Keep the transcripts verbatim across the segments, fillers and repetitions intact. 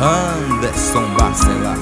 Anderson Barcelar.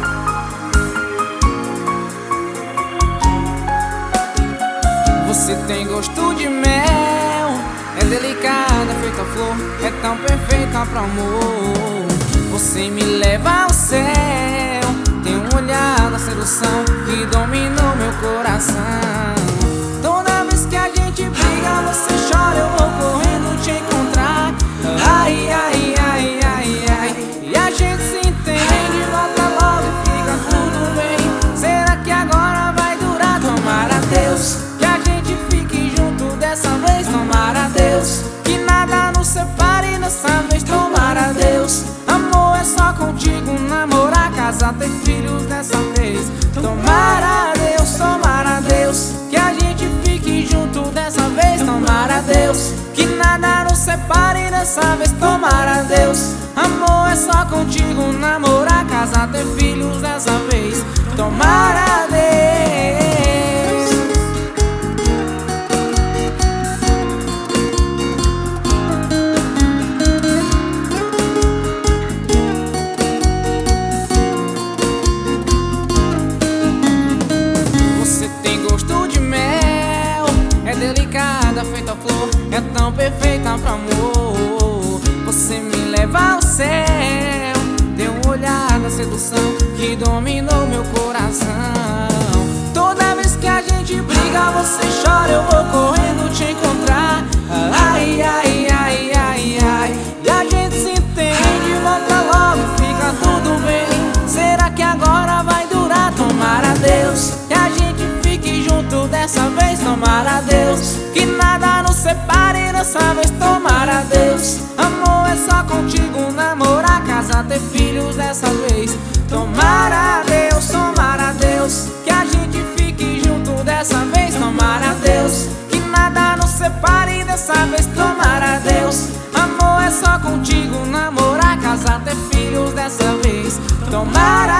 Você tem gosto de mel, é delicada, feita flor, é tão perfeita pro amor. Você me leva ao céu, tem um olhar da sedução que dominou meu coração. Toda vez que a gente briga, você chora, eu vou correndo te encontrar. Ai, ai, ai, ai, ai, e a gente se entende, volta logo e fica tudo bem. Será que agora vai durar? Tomara a Deus que a gente fique junto dessa vez. Tomara a Deus que nada nos separe dessa vez. Tomara a Deus, amor é só contigo, namorar, casar, ter filhos dessa vez. Tomara a Deus, tomara a Deus que a gente fique junto dessa vez. Tomara a Deus que nada nos separe dessa vez. Tomara a Deus, amor é só contigo, namorar, casar, ter filhos dessa vez. Tomara a Deus. Delicada, feita flor, é tão perfeita pro amor. Você me leva ao céu, tem um olhar da sedução que dominou meu coração. Toda vez que a gente briga, você chora, eu vou correndo te encontrar. Ai, ai, ai, ai, ai, e a gente se entende, volta logo e fica tudo bem. Será que agora vai durar? Tomara a Deus que a gente fique junto dessa vez. Tomara a Deus que nada nos separe dessa vez. Tomara a Deus, amor é só contigo, namorar, casar, ter filhos dessa vez. Tomara a Deus, tomara a Deus que a gente fique junto dessa vez. Tomara a Deus que nada nos separe dessa vez. Tomara a Deus, amor é só contigo, namorar, casar, ter filhos dessa vez. Tomara